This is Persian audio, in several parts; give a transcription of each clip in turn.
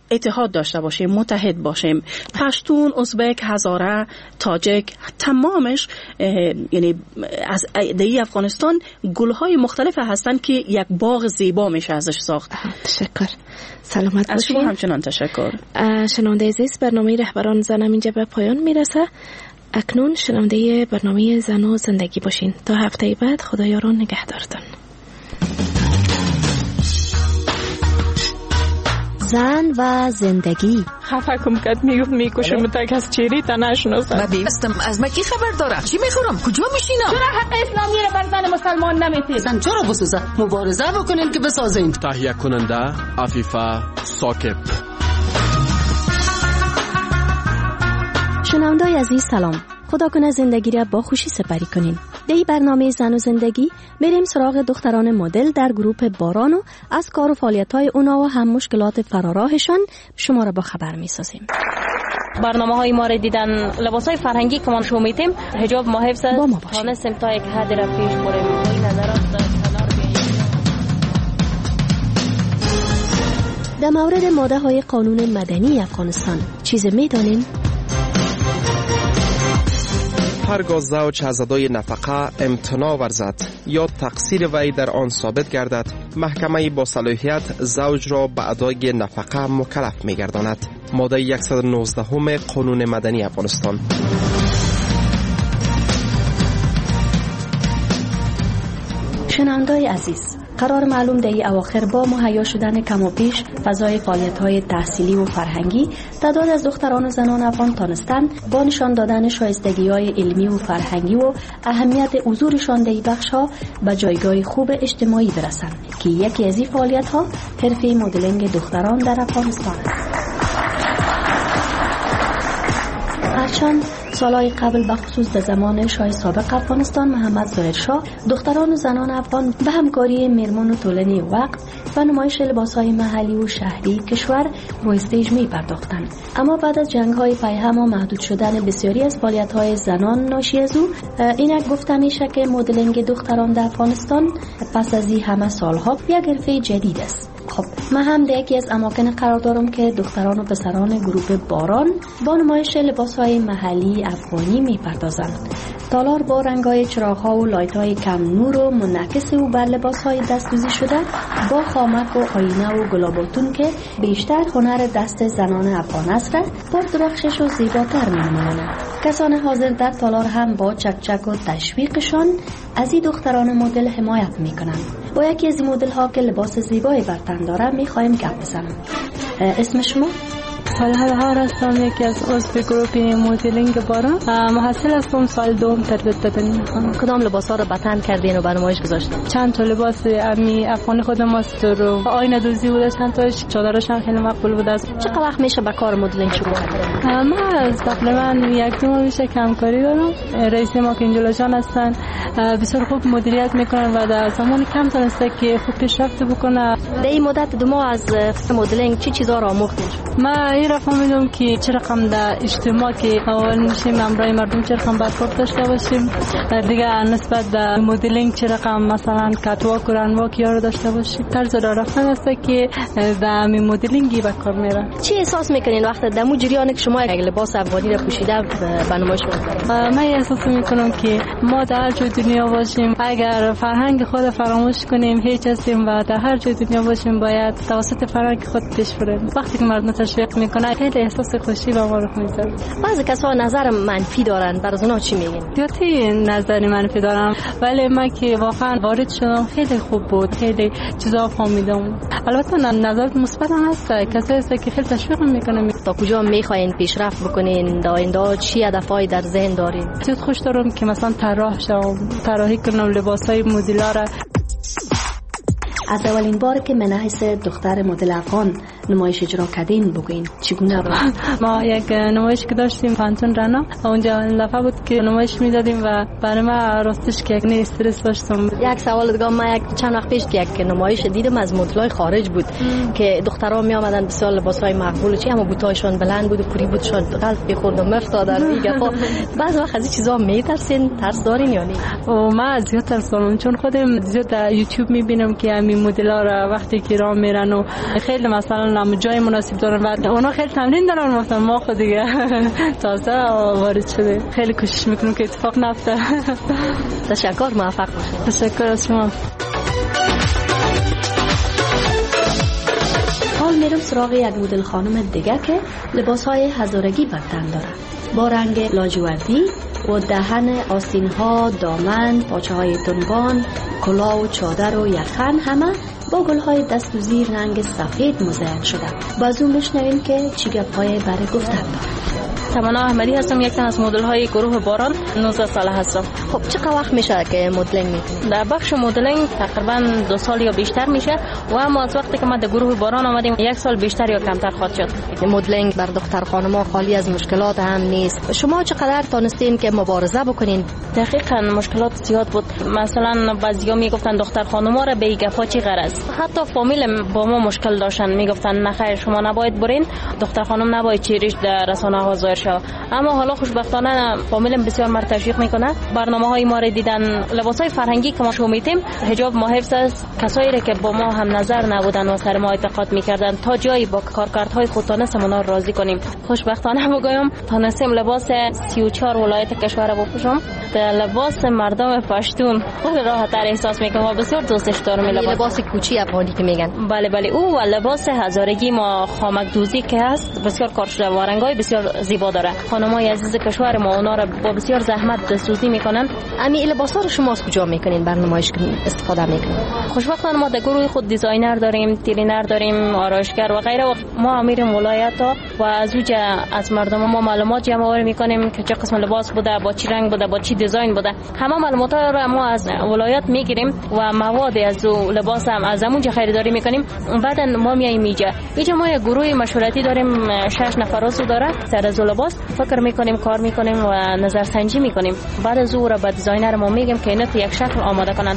اتحاد داشته باشیم، متحد باشیم. پشتون، ازبک، هزاره، تاجک، تمامش یعنی از ایده افغانستان گل‌های مختلف هستن که یک باغ زیبا میشه ازش ساخت. تشکر. سلامت باشین. از شما همچنان تشکر. شنونده عزیز، برنامه رهبران زنم اینجا به پایان میرسه. اکنون شنونده برنامه زن و زندگی باشین. تا هفته بعد خدایاران نگهدارتان. زن و زندگی. خفه کم کد میکشم تک از چیری تا نشناسم. من بیستم از مکی خبر دارم. چی میخورم؟ کجا میشینم؟ چرا حق اسلامی رو بر زن مسلمان نمیتید؟ زن چرا بسوزه؟ مبارزه بکنین که بسازین. تهیه کننده عفیفه ثاقب. شنونده‌های عزیز سلام. خدا کنه زندگی را با خوشی سپری کنین. در این برنامه زن و زندگی میریم سراغ دختران مدل در گروه باران و از کار و فعالیت‌های اونا و هم مشکلات فراراهشان شما را با خبر می‌سازیم. برنامه‌های ما را دیدن، لباس‌های فرهنگی که ما شومیتیم، حجاب ما حفظ دانستیم تا یک حدی را پیش بریم. این نظرات در مورد ماده‌های قانون مدنی افغانستان چیز می‌دانیم؟ هرگاه زوج از ادای نفقه امتناع ورزد یا تقصیر وی در آن ثابت گردد، محکمه با صلاحیت زوج را به ادای نفقه مکلف می‌گرداند. ماده 119 قانون مدنی افغانستان. شنونده‌های عزیز، قرار معلوم در این اواخر با مهیا شدن کم و بیش فضای فعالیت‌های تحصیلی و فرهنگی، تعداد از دختران و زنان افغان تانستند با نشان دادن شایستگی‌های علمی و فرهنگی و اهمیت حضورشان در این بخش‌ها به جایگاه خوب اجتماعی برسند که یکی از این فعالیت‌ها حرفه مدلینگ دختران در افغانستان است. هرچند سالهای قبل بخصوص در زمان شاه سابق افغانستان محمد ظاهر شاه، دختران و زنان افغان به همکاری مرمون و طولانی وقت و نمایش لباسهای محلی و شهری کشور روی استیج می پرداختند. اما بعد از جنگ‌های پیهم و محدود شدن بسیاری از فعالیت‌های زنان ناشی از او، اینک گفته میشه که مدلینگ دختران در افغانستان پس از این همه سالها یک حرفه جدید است. خب من هم در یکی از اماکن قرار دارم که دختران و پسران گروه باران با نمایش لباسهای محلی افغانی میپردازند. تالار با رنگ‌های چراغ‌ها و لایت‌های کم نور و منعکس او بر لباس‌های دست‌دوزی شده با خامک و آینه و گلاباتون که بیشتر هنر دست زنان افغان است را پر درخشش و زیباتر می‌نمایند. کسان حاضر در تالار هم با چکچک و تشویقشان از این دختران مدل حمایت می‌کنند. با یکی از این مدل‌ها که لباس زیبایی بر تن داره می‌خوایم گپ بزنیم. اسم شما؟ فلحال هستم، یکی از عضو گروه مدلینگ باران. محصل هستم، سال دوم تربیت بدنی می‌خوام. کدام لباس‌ها رو به تن کردین و برنامه‌اش گذاشتین؟ چند تا لباس امی افغانی خودم است رو آینه دوزی بوده، چند تاش چادرش هم خیلی مقبول بوده. چقدر وقت میشه به کار مدلینگ شروع کنید؟ ما از تقریبا یک دو ماه میشه کمکاری دارم. رئیس ما که اینجا جان هستن بسیار خوب مدیریت میکنن و در زمان کم تونسته که خوب پیشرفت بکنه. در این مدت دو ماه از مدلینگ چی چیزا را آموختین؟ ما این را فهمیدم که چه رقم در اجتماع که اول میشیم امرای مردم چه رقم برخورد داشته باشیم، دیگه نسبت به مدلینگ چه رقم مثلا کاتواک و رنواک یارو داشته باشیم. طرز راه رفتن است که در مدلینگی به کار میره. چی احساس میکنین وقتی در مو جریان که شما یک لباس افغانی را پوشیده به نمایش می‌کنید؟ من احساس میکنم که ما در هر جای دنیا باشیم اگر فرهنگ خود فراموش کنیم هیچ هستیم و در هر جای دنیا باشیم باید توسط فرهنگ خود پیش بریم. وقتی که مردم تشویق میکنه خیلی احساس خوشی به ما رو میذاره. بعضی کسا نظر منفی دارن، برای اونا چی میگین؟ زیادی نظر منفی دارم، ولی من که واقعا وارد شدم خیلی خوب بود، خیلی چیزا فهمیدم. البته نظر مثبت هم هست، کسایی هست که خیلی تشویق میکنه. تا کجا میخواین پیشرفت بکنین؟ در آینده چی هدفایی در ذهن دارین؟ زیاد خوش دارم که مثلا طراح شم، طراحی کنم لباسای مدل‌ها را. از اولین بار که منحص دختر مدل افغان نمایش اجرا کردین بگوین چگونه بود؟ ما یک نمایش که داشتیم پانتون رنا، اونجا لفه بود که نمایش میدادیم و برای ما راستش که یک استرس داشتم. یک سوال دیگه، من چند وقت پیش یک نمایش دیدم از مدلای خارج بود که دخترها می آمدن بسیار لباسای مقبول چی، اما بوتایشون بلند بود و پوری بود، شد قلب بخورد و مفتادن دیگه. خب بعضی وقت از این چیزا میترسین؟ ترس دارین یا نه؟ او ما زیاد ترس دارم، چون خودم زیاد در یوتیوب میبینم که این مدل‌ها را وقتی که راه میرن و خیلی مثلا جای مناسب دارن و اونا خیلی تمرین دارن، مثلا ما خود دیگه تازه وارد شده خیلی کوشش میکنیم که اتفاق نیفته. تشکر، موفق باشید. تشکر از شما. حال میرم سراغ یک مدل خانم دیگه که لباسهای هزارگی بر تن داره با رنگ لاجوردی و دهن آستین‌ها، دامن، پاچه‌های تنبان، کلاه و چادر و یخن همه با گل‌های دست و زیر رنگ سفید مزین شده. باز اون بشنویم که چی گپ‌های برای گفتن داره. تمنا احمدی هستم، یک از مدل های گروه باران، 19 ساله هستم. خب چقدر وقت میشه که مدلینگ میکنید؟ در بخش مدلینگ تقریبا 2 سال یا بیشتر میشه و اما از وقتی که ما در گروه باران آمدیم 1 سال بیشتر یا کمتر خواهد شد. مدلینگ بر دختر خانم‌ها خالی از مشکلات هم نیست. شما چقدر تونستین که مبارزه بکنین؟ دقیقاً مشکلات زیاد بود. مثلا بعضیا میگفتن دختر خانم‌ها را به این گپا چی غرض. حتی فامیل با ما مشکل داشتن، میگفتن نه خیر شما نباید برین، دختر خانم نباید چیریش در رسانه‌ها ظاهر شود. اما حالا خوشبختانه فامیلم بسیار مرا تشویق میکنه. برنامه‌های ما را دیدن، لباسای فرهنگی که ما شومیتیم، حجاب ما حفظ است. کسایی را که با ما هم نظر نبودن و سر ما اعتقاد میکردن تا جایی با کارکردهای خود تونستیم اونا را راضی کنیم. خوشبختانه بگویم تونستیم لباس 34 ولایت کشور بپوشم. لباس مردم پشتون خود راحت‌تر احساس میکنم و بسیار دوستش دارم. لباس کوچی افغانی که میگن. بله او و لباس هزارگی ما خامک دوزی که هست بسیار کار شده و رنگای بسیار زیبا داره. خانمای عزیز کشور ما اونا را با بسیار زحمت دستسوزی میکنن. امی لباسا رو شما از کجا میکنین، برنامه‌اش استفاده میکنین؟ خوشبختانه ما در گروه خود دیزاینر داریم، ترینر داریم، آرایشگر و غیره. ما میریم ولایت ها و از اوجه از مردم ما معلومات جمع آوری میکنیم که چه قسم لباس بوده، با چی رنگ بوده، با چی دیزاین بوده. همه معلومات را ما از ولایت میگیریم و مواد از لباس هم از اونجا خریداری میکنیم. بعد ما میایم اینجا ما یک گروه مشورتی داریم، 6 نفر عضو داره. سر از لباس فکر میکنیم، کار میکنیم و نظر سنجی میکنیم. بعد از اون را به دیزاینر ما میگیم که اینا یک شکل آماده کنند.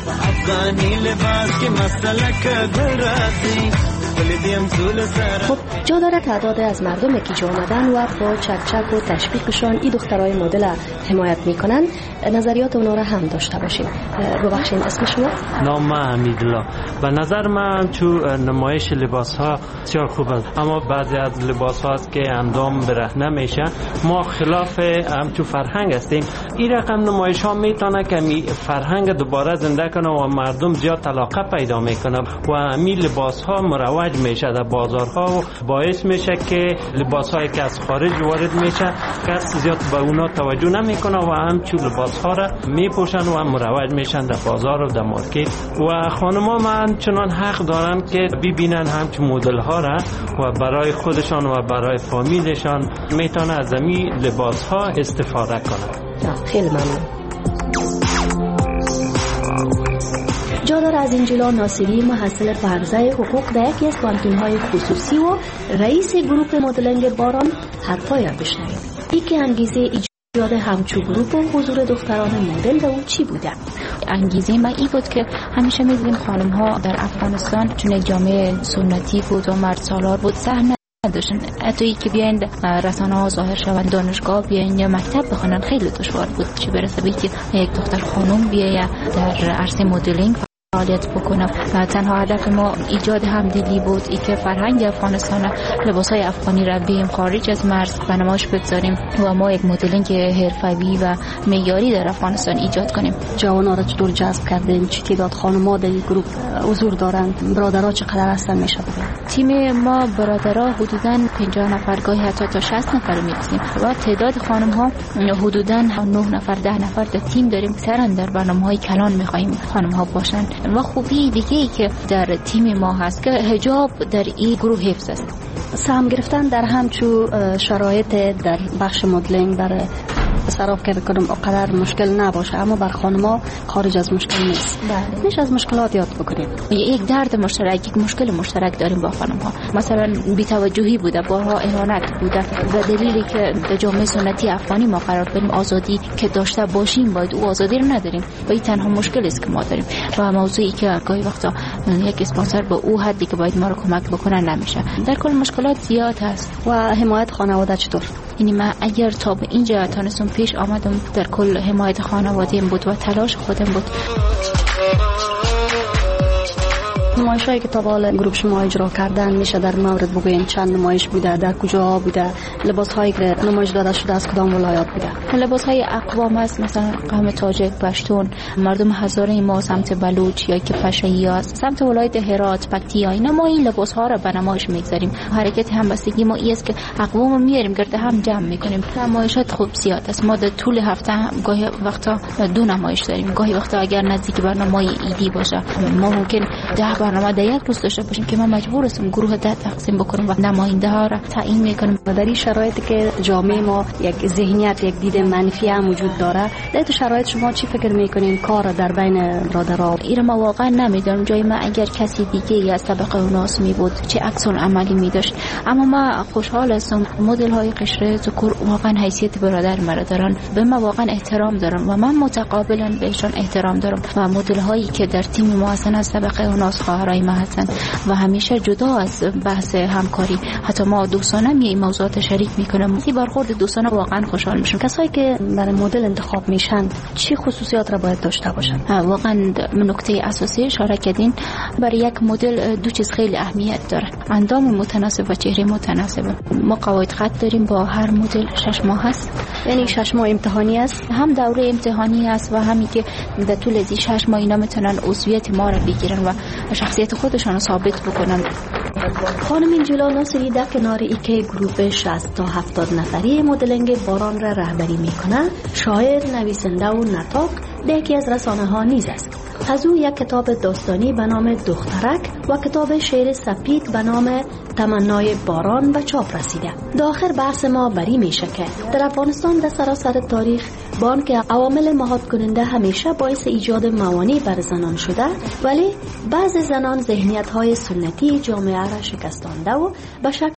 خب جا داره تعداد از مردم که جا آمدن و با چکچک و تشویقشان این دخترای مدل حمایت میکنن نظریات اونا را هم داشته باشیم. ببخشید اسم شما؟ نام من حمیدالله. به نظر من چون نمایش لباس ها بسیار خوب است، اما بعضی از لباس ها که اندام برهنه میشه. ما خلاف همچون فرهنگ هستیم. این رقم نمایش ها میتونه که می فرهنگ دوباره زنده کنه و مردم زیاد علاقه پیدا میکنه و همین لباس ها مروج میشه در بازارها و باعث میشه که لباس هایی که از خارج وارد میشه کس زیاد به اونا توجه نمیکنه و همچون لباس ها را میپوشن و مروج میشن در بازار و در مارکت. و خانما من چنان حق دارن که ببینن همچون مدل ها را و برای خودشان و برای فامیلشان میتونه از این لباس ها استفاده کنن. خیلی ممنون. جادار از انجلا ناصری محصل په عرضه حقوق در یکی از پانتون‌های خصوصی و رئیس گروه مدلینگ باران حرفا یا بشنویم. یکی انگیزه ایجاد همچو گروه و حضور دختران مدل در اون چی بوده؟ انگیزه من این بود که همیشه می‌دیدیم خانم‌ها در افغانستان چون یک جامعه سنتی بود و مرد سالار بود سهم نداشتن. حتی که بیاین رسانه‌ها ظاهر شوند، دانشگاه بیاین یا مکتب بخونن خیلی دشوار بود. چه برسه به که یک دختر خانم بیاید در عرصه مدلینگ فعالیت بکنم. و تنها هدف ما ایجاد همدلی بود، ای که فرهنگ افغانستان، لباسای افغانی را بیایم خارج از مرز به نمایش بگذاریم و ما یک مدلینگ حرفه‌ای و معیاری در افغانستان ایجاد کنیم. جوان‌ها را چطور جذب کردین؟ چه تعداد خانم‌ها در این گروه حضور دارند؟ برادرها چقدر هستن میشه بگید؟ تیم ما برادرها حدوداً 50 نفر، گاهی حتی تا 60 نفر می‌رسیم و تعداد خانم‌ها حدوداً 9 نفر 10 نفر در تیم داریم. اکثراً در برنامه‌های کلان می‌خوایم خانم‌ها باشن. و خوبی دیگه ای که در تیم ما هست که حجاب در این گروه حفظ است. سهم گرفتن در همچو شرایط در بخش مدلینگ در صراف که بکنم اقدر مشکل نباشه، اما بر خانم‌ها خارج از مشکل نیست. بله. میشه از مشکلات یاد بکنیم. یک درد مشترک، یک مشکل مشترک داریم با خانم‌ها. مثلا بی‌توجهی بوده، بارها اهانت بوده و دلیلی که در جامعه سنتی افغانی ما قرار داریم آزادی که داشته باشیم باید او آزادی رو نداریم و این تنها مشکلی است که ما داریم و موضوعی که گاهی وقتا یک اسپانسر به او حدی که باید ما رو کمک بکنه نمیشه. در کل مشکلات زیاد هست. و حمایت خانواده چطور؟ یعنی من اگر تا به اینجا تونستم پیش آمدم در کل حمایت خانواده‌ام بود و تلاش خودم بود. نمایش‌هایی که تا به حال گروه شما اجرا کردن میشه در مورد بگوین چند نمایش بوده، در کجا بوده، لباس‌هایی که نمایش داده شده از کدام ولایات بوده؟ لباس‌های اقوام است، مثلا قوم تاجک، پشتون، مردم هزاره ما سمت بلوچ یا که پشه‌ای است، سمت ولایت هرات، پکتیا، اینا ما این لباس‌ها را به نمایش می‌گذاریم. حرکت همبستگی ما است که اقوام میاریم گرد هم جمع می‌کنیم. نمایشات خوب زیاد است. ما در طول هفته گاهی وقتا 2 نمایش داریم. گاهی وقتا اگر نزدیک برنامه ایدی باشه ما ممکن 10 برنامه در یک روز داشته باشیم که ما مجبور هستیم گروه 10 تقسیم بکنیم و نماینده ها را تعیین می‌کنیم. و در این شرایطی که جامعه ما یک ذهنیت، یک دید منفی هم وجود داره، در تو شرایط شما چی فکر می‌کنین کار در بین برادرها؟ این ما واقعا نمیدونم. جای ما اگر کسی دیگه از طبقه اوناس می بود چه عکس عملی می داشت، اما ما خوشحال هستم. مدل های قشر ذکور واقعا حیثیت برادر مرا دارن، به ما واقعا احترام دارم و من متقابلا بهشون احترام دارم و مدل هایی که در تیم ما هستن از طبقه اوناس خواهرای ما هستن و همیشه جدا از بحث همکاری حتی ما دوستانه می موضوعات شریک میکنم. این برخورد دوستانه واقعا خوشحال میشم. کسایی که برای مدل انتخاب میشن چه خصوصیات را باید داشته باشن؟ واقعا نکته اساسی اشاره کردین، برای یک مدل 2 چیز خیلی اهمیت داره: اندام متناسب و چهره متناسب. ما قواعد خط داریم با هر مدل 6 ماه هست، یعنی 6 ماه امتحانی است، هم دوره امتحانی است و همین که در طول از 6 ماه اینا میتونن عضویت ما را بگیرن و شخصیت خودشان رو ثابت بکنن. خانم انجلا ناصری در کنار اینکه گروه 60 تا 70 نفری مدلینگ باران را رهبری میکنه، شاعر، نویسنده و نطاق به یکی از رسانه ها نیز است. از او یک کتاب داستانی به نام دخترک و کتاب شعر سپید به نام تمنای باران به چاپ رسیده. در آخر بحث ما بری میشه که در افغانستان در سراسر تاریخ بان که عوامل مهاد کننده همیشه باعث ایجاد موانع بر زنان شده، ولی بعض زنان ذهنیت های سنتی جامعه را شکستانده و به شکل